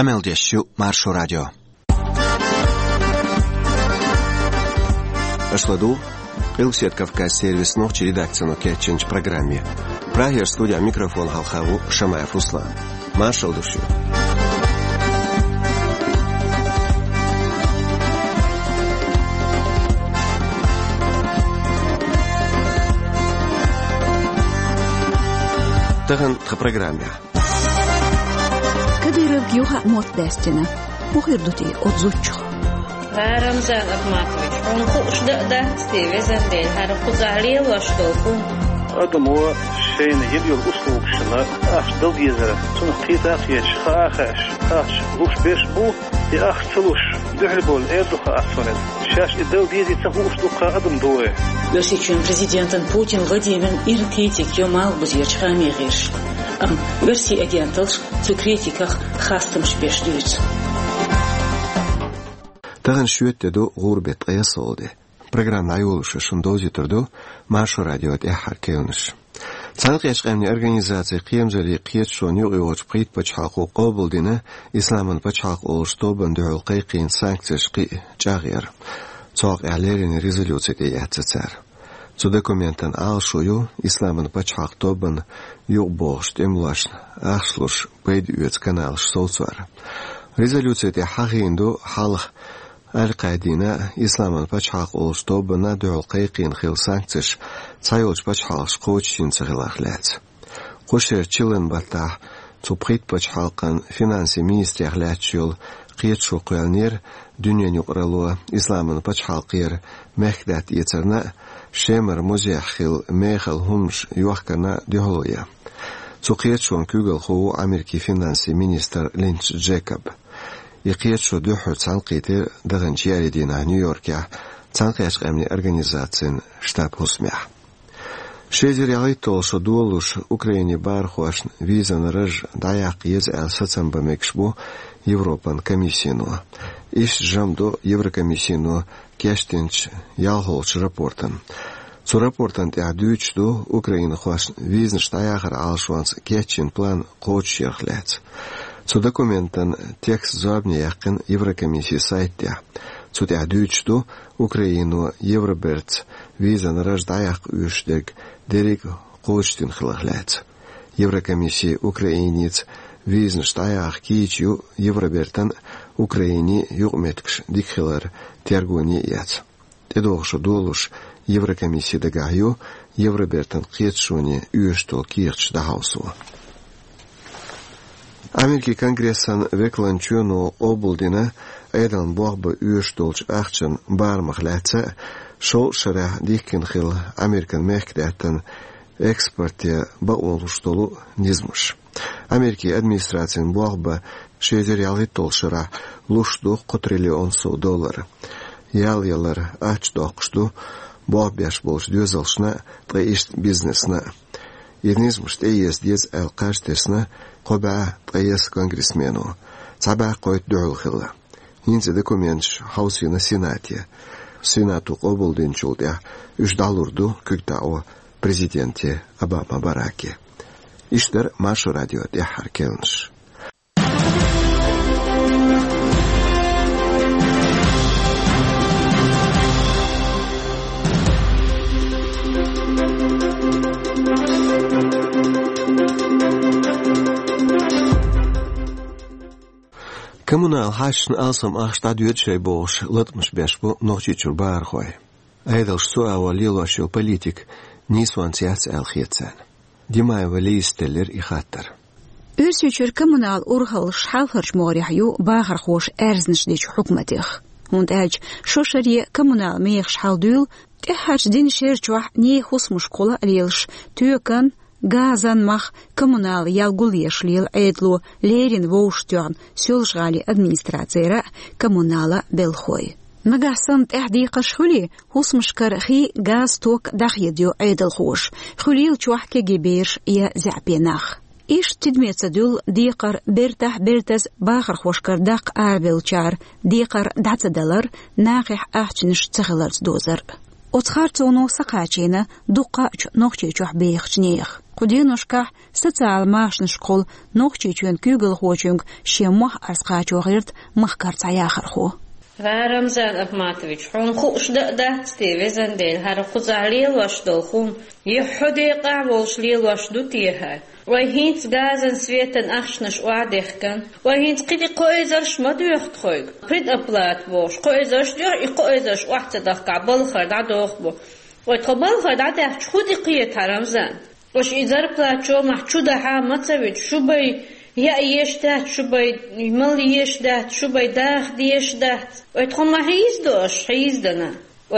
Ameldessu Marsu Radio. Ашладу Илсет Кавказ сервис ночи редакцию кетченч программе. Прагер студия микрофон Халхаву Шамаев Руслан. Маршал души. Таган в программе. Кадыров юха моддестина. Ухирдути отзучу. Рамзан Ахматович, он кушда да стевезен харакузалил ваштоку. Адамо шейн يديو الأسلوب شنا أفضل يزرع تون قيتاق خاش لوش بيش بو يأخذلوش دحلبول إيردوخ أصلا شاش الدول ديزي تفوش دوخ أدم دوه. لو سيكون президент Путин Владимир иртетик йомал бузьяч хамигиш. Версии агенталш в критиках хастам шпешдуц. Таган шүттедо гурбет аясолди. Программа аюлушы шундози турду Маршу радиот эхаркеунш. Цанқ яшқамни организации қиемзали қиетшон юғиоч притпачхақу қобылдина исламын пачхақ олштобын дуғыл қиқин санкцияш қи жағир. Цоқ әлерин резолюцияде ятсацар. Цу документан алшую исламын пачхақ тобын юқ боғшт емлаш ахшлуш бейд үйец каналш солцуар. Резолюцияде хағинду халық Al-Qaidina İslam'ın paçhaq oluşduğuna döl qayqin xil sanksiş çayolç paçhaq qoçin çığılaqlat. Qoşer çılın batah çuprit paçhaqın finansi ministeriyat yol qiyetşu qoyanir dünyanı yuqralı İslam'ın paçhaqir mehdat yeterna şemir muzahil mehal humş yuqkana diholoya. Çuqiyetşun kügel xu Ameriki finansi minister Lynch Jacob يقيتشو دوحو تانقيتي دغن جيالي دينا نيويوركيا تانقياش غامني أرغانيزاتين شتاب هسميح شيزير يغيطول شو دولوش أوكريني بارخوش فيزا نرج داياق يزعل ستم بمكشبو يوروبان كميسينو إيش جامدو يوركميسينو كيشتنش يالهولش رابورتن Цу рапортан тядючду Украина خوش визнш даяхар алшванс кетчин план коч ерхлец. Цу документан текст зобни яқин Еврокомиссии сайтте. Цу тядючду Украину Евроберц визан рождаяқ үйштег дерек кочтин хлахлец. Еврокомиссии Украинец визнш даяқ кичу Евробертан Украине югметкш дикхилар тергуни яц. Тедоғшу долуш Еврокомиссии дагаю Евробертан қиетшуни үйштол киерч дахаусу. Америки Конгрессан векланчуну облдина айдан боғбы үйштолч ақчын бармақләтсі шол шыра диккен хил Американ мехкдәттен экспорте баолуштолу низмыш. Америки администрациян боғбы шезерялы толшыра лушту $1 триллион. Яллар ач доқшту боғбяш болш дөзалшна тғайышт бизнесна. Ернизмыш тейес дез әлқаштесна қоба тғайес конгрессмену. Цаба қойт дұғыл хилла. Инзе документш хаусина сенатия. Сенату қобылден чулдя $3 күктау президенте Обама Бараки. Иштер Маршу радио дяхар келнш. Коммунал хашн алсам ахштад юрчей бош латмш бешбу нохчи чурбар хой. Айдалш суава лилошил политик нисван сяц алхиецен. Димаева листеллер и хаттер. Үрсүчүр коммунал урхалш халхарш морихю бахар хош эрзнш дич хукматих. Und шошари коммунал мейхш халдул техач дин шерчуах не хусмуш кола лилш тюкан Газан мах коммунал ялгулешлил эдлу лерин воуштён сёлшгали администрацияра коммунала белхой. Нагасан тәхдиқа шхули хусмшкар хи газ ток дахьедё эдл хош. Хулил чуахке гибеш я зяпенах. Иш тидмецадул диқар бертас бахар хошкар дақ арбелчар диқар $10 нахих ахчниш цахаларц дозар. Отхарцону сақачина дуқа нохчи чух бейхчнех. قدينوشكا سوциال ماشن شقول نوخچيچون كوغل خوچونگ شيموح اسقاچوغيرت مخكرت ياخرخو رمضان أبماتويتش حون خوش دأت تيفزن ديل هر خزعليل واشدو خون يحدي قعوش ليل واشدو تيها وهينت غازن سويتن أخشنش وعديخكن وهينت قدي قويزرش مدويخت خويق قد أبلات بوش قويزرش دير قويزرش وحتدخ قعبالخر دعدوخ بو ويتقبالخر دعديخ شخودي قيت رمضان وش إذا بلاتشو محشودة حامتويت شو بي يا يشتات شو بي مل يشتات شو بي داخ يشتات ويتخم هيز دنا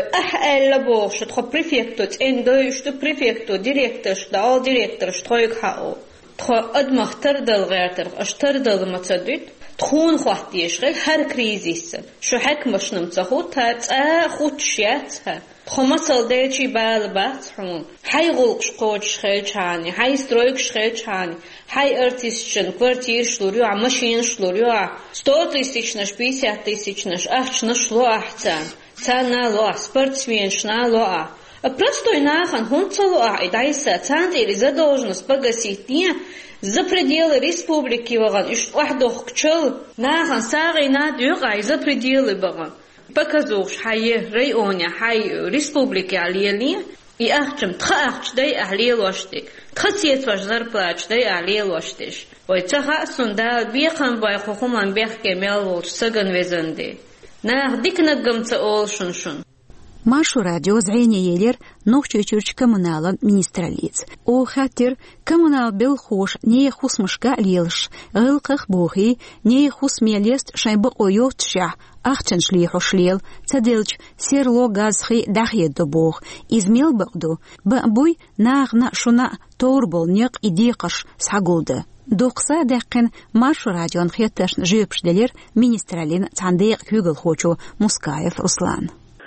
وأحل بوش تخو بريفكتو تندو شتو بريفكتو ديريكتورش دال ديريكتورش تخويق حقو تخو أدمخ تردل غيرتر أشتردل متدد تخون خوات يشغل هر كريزيس شو حكمش نمتخو تا خوت شياتها تخو مثل ديشي بالبات حون هاي غلقش قوش شخيلشاني هاي سترويك شخيلشاني هاي ارتيسشن كوارتير شلوريو عمشين شلوريو 100,000 50,000 أحشنش لو أحسن تانا لو спортсменшна ло простой нахан хунцало и дайса центре за должность погасить за пределы республики ваган иш вахдох кчел нахан сагы надюга за пределы баган показуш хай районе хай республики алиели и ахчим тхахч дай алиелошти тхасиет ваш зарплач дай алиелоштиш ой цаха сунда бихан бай хохуман бехке мел саган везенде ناه ديك نقمت أول شنشن ماشو راديو زعيني يلير نوخشو چورچ كمونالن министралиц او خاطر كمونال بالخوش ني خوس مشكا ليلش غلقخ بوخي ني خوس ميليست شايب اويوت شا اختنش لي خوشليل تدلج سيرلو غازخي داخي دبوخ ازميل بقدو بوي ناغنا شونا توربل نيق идиقش سحقولده دوقسا دقن ماشو راديون خيتش جيبش دلير министралин تانديق كوغل خوچو مسكايف رسلان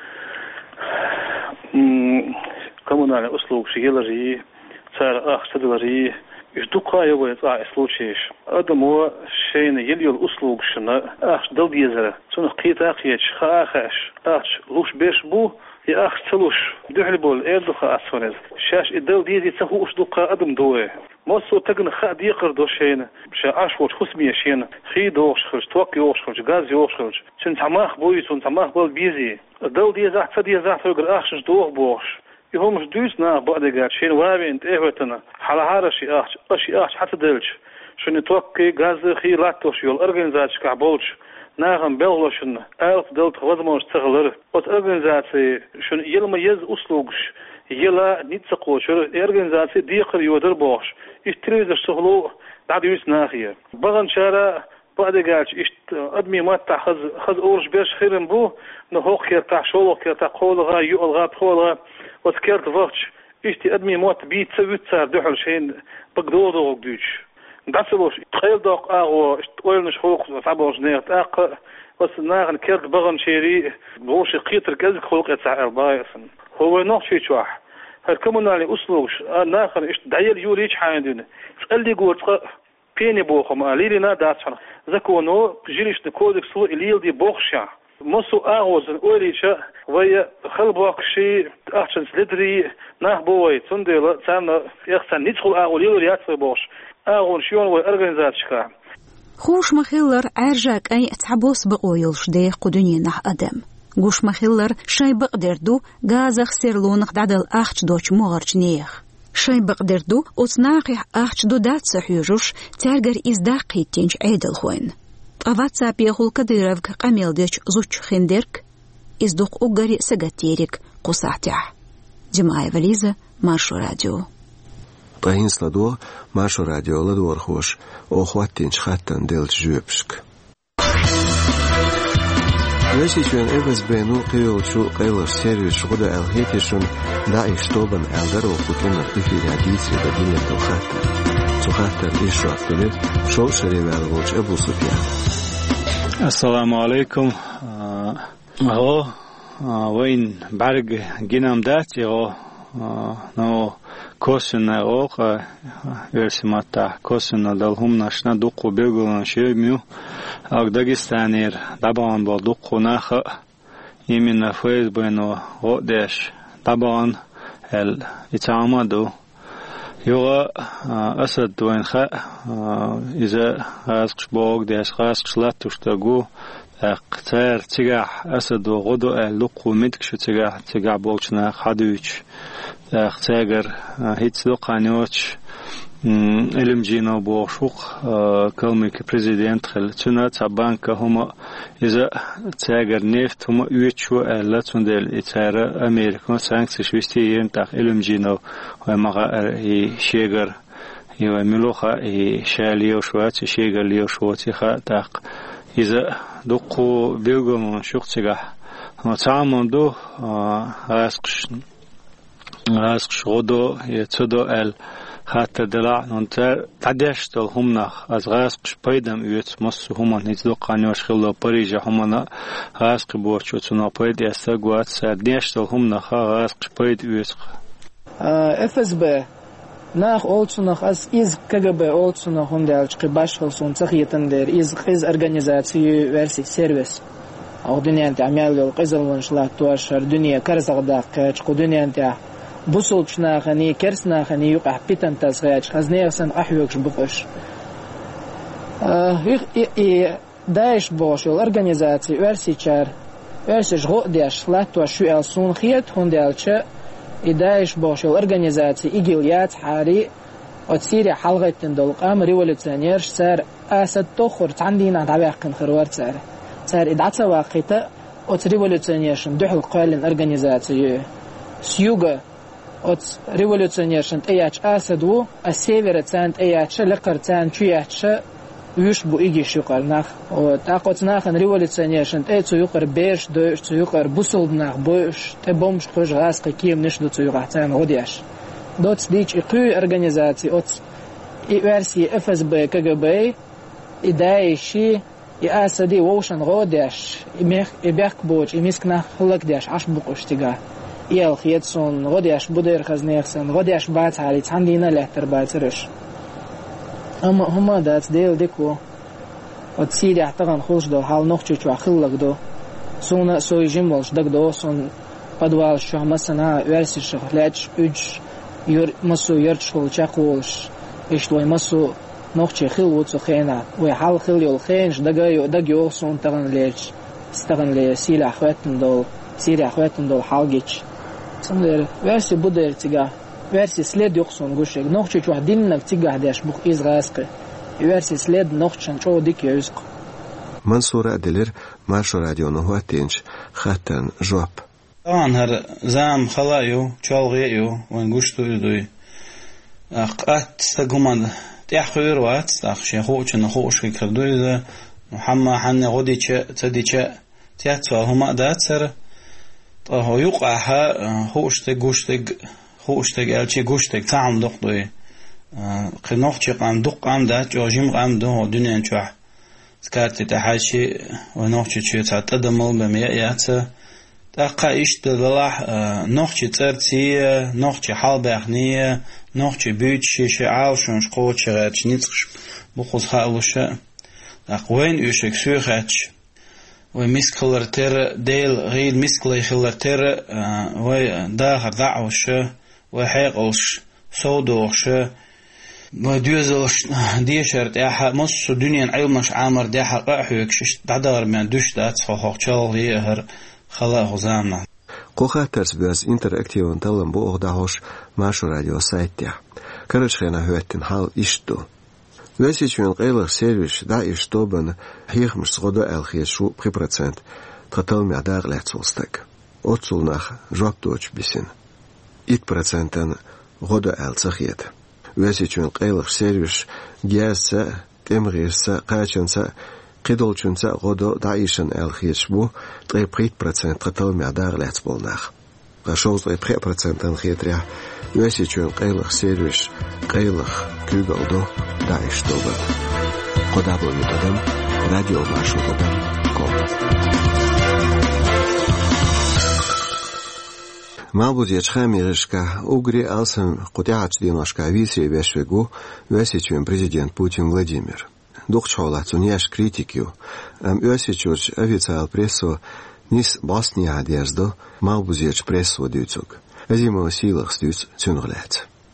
коммунальный услуг шигелари цар ахсадлари издука его это случаеш адамо шейн ел услуг шна ах далдезера сон қита қияч хахаш ах луш беш бу и ах целуш духлбол эрдуха асфонез шаш далдези цаху уштука адам дуэ مصو تجن خاد يقر دوشين مش عاشوش خصمي شين خي دوش خرج توقي وش خرج غاز وش خرج شن تماخ بوي شن تماخ بول بيزي دول دي زعت فدي زعت فوق اخش دوغ بوش يهم مش دوسنا بعد قال شين وابي انت اهوتنا على هذا شي اخش حتى دلش شن توقي غاز خي لاتوش يول اورغانيزاتش كعبولش ناغم بلوشن الف دلت وزموش تغلر وت اورغانيزاتي شن يلما يز اسلوغش يلا نيتسقوشر اورغانيزاتي ديقر يودر بوش اشتريز الشغلو بعد يوس ناخيه بغن شارع بعد قالش ادمي ما تاع خز اورج باش خيرن بو نهوق تاع شولو تاع قولغا يولغا بخولغا وتكرت فوتش اشتي ادمي موت بيت سويت صار دحل شين بقدودو دوش داسلوش تخيل دوق اغو اشتويل مش حقوق صعبوش نيت اق وسناغن كرت بغن شيري بوش قيتر كازك خلق تاع اربايسن هو نوع شي تشوح هالكمونالي أسلوش ناخر إيش دايل يوريش حاندين اللي قلت بيني بوخم ليلي نا داتشان زكونو جيريش دكودك سلو إليل دي بوخشا مصو أغوز أوليشا ويا خلبوك شي أحسن سلدري ناه بوي تنديلا تانا يخسن ندخل أغول يوريات في بوش أغول شيون وأرغنزاتشكا خوش مخيلر عرجاك أي تعبوس بقويلش دي قدني نح أدم گوش مخیلر شای بقدردو گازخ سرلونق دادل اخچ دوچ مغرچ نیخ شای بقدردو اوتناقی اخچ دو دات سحیوجوش ترگر از داقی تینج عیدل خوین اوات سابی خول کدیروگ قمیل دیچ زوچ خندرک از دوق اوگری سگتیرک قصاعتیح جمعی ولیزه مارشو رادیو طاهين سلادو مارشو راديو لدور خوش او خواتين شخاتن ديلش جوبشك Если чуен эвес бену қиылчу қиылыш сервис ғуда әлхетешін да іштобын әлдір оқытын артифи радиции бәдіне тұлхаттыр. Тұлхаттыр ишу ақтылы шоу шаревәл ғылч Әбу Суфиян. Ассаламу алейкум. Ғо вайын бәргі генам дәті ғо косына оқ версиматта косына далхум нашна дуқу бегулан шемю Дагестанер табан бол дуқу наха именно фейсбуэно одеш табан эл итамаду يوغا أسد وين خا إذا غاسقش بوغ ديش غاسقش لاتوش تاقو اقتار تجاح أسد وغدو لقو مدكش تجاح بوغشنا خادوش اقتاجر هيت لقانيوش علم جينا بوشوق كلمك بريزيدنت خل تنا تبانكا هما إذا تاجر نفط هما يوتشو لا تندل إتارة أمريكا سانكس ويستيين تاخ علم جينا ومغا شيجر يو ملوخا شاليو شوات شيجر ليو شواتي خا تاخ إذا دقو بيلغم شوق تجاح هما تعمل غاسقش غدو يتسدو حتى دلع ننتر تعديش تل همناخ از غاسقش پیدم اویت مصر همان هیچ قانیوش خیلی پریجا همان غاسق بوچو تنا پید استگوات سردیش تل همناخ غاسقش پید اویت FSB nach olsunach as iz KGB olsunach hundelchki başholsun tsakhiyetendir iz organizatsiya versi servis Ordinient amelul qizilonshlar tuashar dünya karzagda qachqu dünyant busulchnaxani kersnaxani yuqah pitan tasgach xazneysan ahyoksh buqosh Daesh boshul organizatsiya versichar versich godiash latwa shuel sun khiyat hundelcha Daesh boshul organizatsiya igilyat hari от Сирия حلقتن دولقام ريولوشنير سار أسد تخر عندنا دعوة خروار سار إدعى واقعة от ريولوشنيرشن دحل قالن организации سيوغا от ريولوشنيرشن أيش أسد و السيفر تانت أيش لقر تانت شيء ويش بو إيجي شقر نخ وتأقوت نخن ريولوشنيرشن أي تيوقر بيش دوش تيوقر بوصل نخ بوش تبومش خوش غاسق كيم نشدو تيوقر تان غديش دوت ديش إقوي организации от версии FSB КГБ и Daesh и أسدي ووشن غوديش إبيك بوش إمسكنا خلق ديش عش بقوش تيجا يال خيتسون غوديش بدير خزنيخسن غوديش بات علي تندينا لهتر باترش أما هما دات ديل ديكو от Сирия تغن خوش دو حال نخشو شو خلق دو سونا سوي جمولش دك دو سون подвал شو مثلا версии شخلاتش үж مسو يرتشل چاقولش اشتوي مسو نوخشي خيل وتسو خينا وحال خيل يول خينش دغيو سون تغن ليش استغن لي سيلا اخواتن دول حالجيش سمدر версии بدر تيغا версии след يخسون غوشك نوخشي چو دينك تيغا داش بوخ ازغاسق версии след نوخشن چو ديك يوزق منصور أدلر مارشو راديو نهواتينش خاتن جواب طبعا هر زام خلايو چالغيو وانگوشتو يدوي اقات استقمان تيحقير وات اخشي خوچ نخوش كردوي ده محمد حن غدي تديچ تياتو هما داتسر طه يقعها خوشتك الچي گوشتك تعم دقدوي قنوخ قام دقام دا جوجيم قام دو دنيا چوا سكارت تحاشي ونوخ چي تاتدمل بميات تاقا اشتدلح نوخشي ترتي نوخشي حالباخنية نوخشي بيوتشي شعالشونش قوتشي غاتش نيتخش بخوز خالوشا وين يوشك سوخاتش ومسكلر تر ديل غيد مسكلي خلر تر وداخر دعوش وحيقلش سودوش وديوزلش ديشرت احا مصو دنيا علمش عامر ديحا قاحوكش دعدار من دوش دات فوخوخشال هيهر خلا غزامنا قوخا ترسبياز انتراكتيون تلم بو اغداهوش ماشو راديو سايتيا كرش خينا هوتن حال اشتو ويسيچون قيلغ سيرفيش دا اشتو بن هيخ مش صغدو الخيش شو بريبراتسنت تطل معداغ لحتولستك اوتسول ناخ جواب دوش بسين 1% غدو السخيت ويسيچون قيلغ سيرفيش جياسا تمغيرسا قاچنسا قيدولچونسا غدو دايشن الخيش بو 3% تطل معداغ لحتبولناخ غشوز 3% الخيتريا ويسيچون قيلغ سيرفيش قيلغ كوغلدو دايش دوبا قدابو يددم راديو ماشو ددم كوم مالبوز يچخامي رشكا اوغري алсен قطيعات ديناشكا виси бешвегу весичен президент Путин Владимир духчола цуняш критикю весичуч официал прессу нис Босния дерздо малбузеч прессу дюцук азимо силах стюц цунглет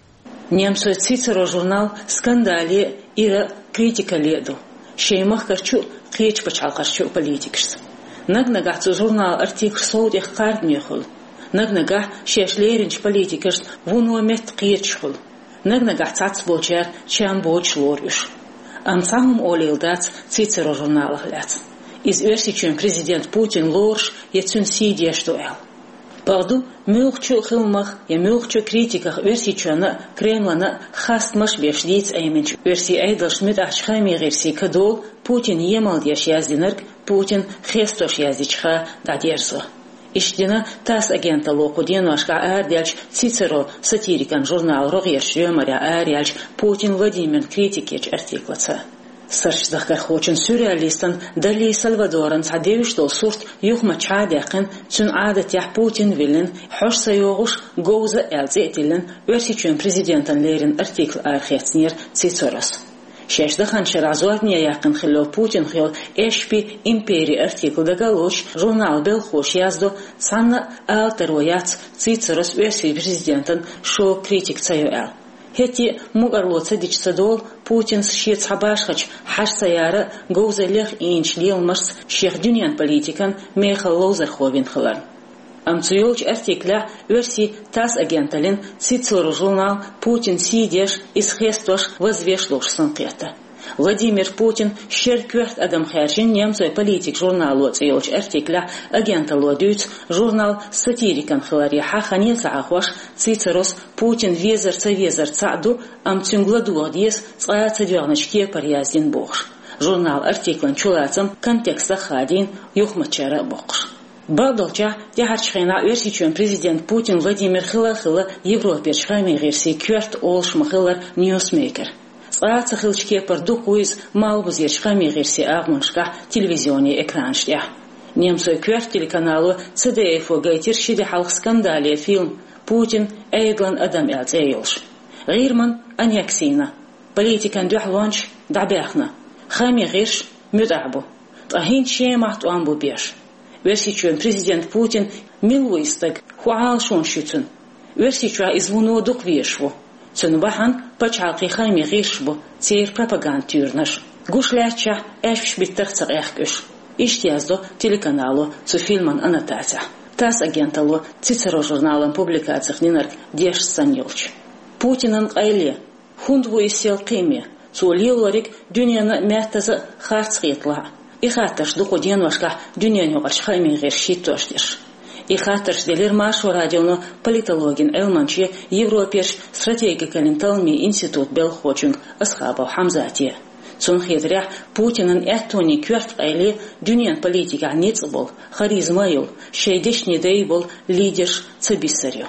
Немцой Цицеро журнал скандали ира критика леду. Шеймах карчу қиеч пачал карчу политикс. Нагнагах цу журнал артикл соудех кардмехул. Нагнагах шешлеринч политикс вунуамет қиечхул. Нагнагах цац болчар чам боч лорюш. Амцахум олилдац Цицеро журналах ляц. Из версичен президент Путин лорш ецун сидия что эл. Парду мюхчу хилмах и мюхчу критиках версичена Кремлана хастмаш бешдиц эйменч верси эйдлш мид ахчхами верси кадол Путин емал деш яздинерк Путин хестош яздичха дадерзо. Иштина тас агента локуден вашка ардялч Цицеро сатирикан журнал рогерш юмаря ардялч Путин Владимир критикеч артиклаца. Сарчдахкар хочен сюрреалистан дали Сальвадоран садевиштол сурт юхма чадяқын цун адат ях Путин вилен хош сайогуш гоуза элзетилен версичен президентан лерин артикл архетснер Цицерос. Шешдахан шаразуарния яқын хило Путин хил эшпи империи артикл дагалош журнал бел хош яздо санна алтерояц Цицерос верси президентан шо критик цаю эл. Хети мугарлоца дичсадол Путин шиец хабашхач хаш саяра гоузелех инч лилмарс шех дюнян политикан мехал лоузерховин хлар. Амцуёлч артикля верси тас агенталин Цицеро журнал Путин сидеш из хестош возвешлош санкета. Владимир Путин щерквert адам херчин немцой политик журнал Лоцёлч артикля агента лодюц журнал сатирикан хлари хаханец ахваш Цицерос Путин везер цаду амцунгладу диес цаца дёрночке паряздин бохш. Журнал артиклан чулацам контекста хадин юхмачара бохш. Бадолча тяхарчхена версичен президент Путин Владимир хила Европе шхами верси кверт олш махилар ньюсмейкер. Цаца хилчке пардукуиз малбузер шхами верси агманшка телевизионный экранштя. Немцой кверт телеканалу ЦДФ гайтиршиде халх скандале фильм Путин Эйдлан Адам Элцейлш. Гирман аньяксина. Политикан дюхлонч дабяхна. Хами гирш мюдабу. Тахин шемахт уамбу беш. Версичен президент Путин милуистаг хуал шоншютун. Версича извуну дуквешву. Цунбахан пачалки хами гиршбу цейр пропагандтюрнаш. Гушляча эшвш биттах царяхкюш. Иштяздо телеканалу цу фильман аннотация. Тас агентало Цицеро журналом публикациях нинарк деш санилч. Путинан айле хундву исел кеме цу лилорик дюняна мятаза харцхитла. И хаташ дукуден вашка дюняню гашхайми гершитоштиш. И хаташ делир машу радиону политологин элманчи Европеш стратегикалин талми институт белхочунг асхабав хамзатия. Цун хедрях Путинан этони кверт айле дюнян политика ницбол харизмаил шейдешни дейбол лидерш цабисарю.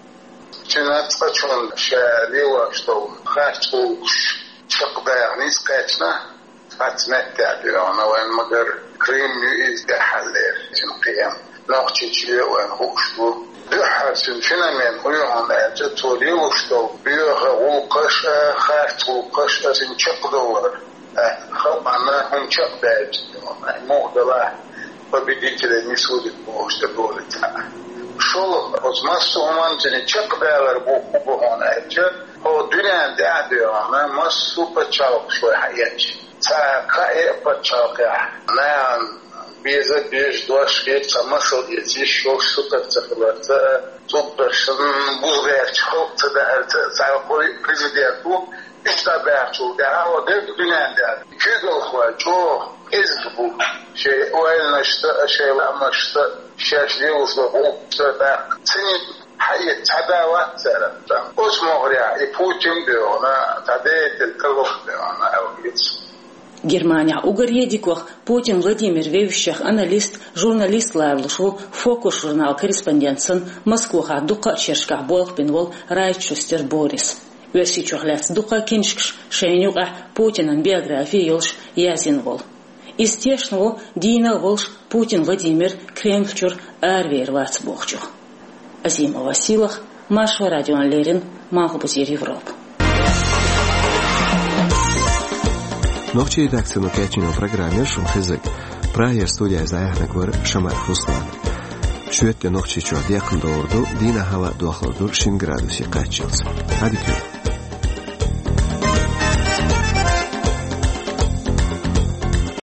Чинатка чун шалила что хачу чакда нискачна فاتمتع أنا وين مقر كريم يزد حلير تنقيم نقطة وين خوشتو بحسن فينامين ويوم أجتولي وشتو بيوه وقش خارت وقش أسن شقدور خلقنا هم شقداج مغدلا وبديت لنسود بوشت بولتا شول وزمستو همان جني شقدالر بوكوبهون أجا هو دنيا دعدي أنا مصو بچاوك شوي حياتي كائن بتشاقة نعم بيج دوش كيت سماسل يجي شوك سوبر تخلص سوبرشن بوغير شوك تدار تعقول بريزيدنتو إشتباه شو ده هو ده الدنيا ده كده هو جو إزبو شيء وين شيء لا مشت شيء يوصله تبع سني حياة عداوة سرا اسمه غريا يبوتين بيونا تعديت الكلف بيونا أو يتس Германия угорьедикох Путин Владимир Вевищах аналист, журналист ларлышу, фокус журнал корреспондентсын Москваха дука чершках болхпинвол Райчустер Борис. Версичухляц дука киншкш шейнюга Путинан биография елш язинвол. Из тешного дина волш Путин Владимир Кремльчур арвер вацбохчух. Азима Василах, Маша Радион Лерин, Малхубузир Европа. Ногчи редакцию качину программе шумхизик праер студия заяхнагвар Шамар Руслан. Шуетте ногчи чуад якын доорду дина хава дуахладур 5 градуси качилс. Адикю.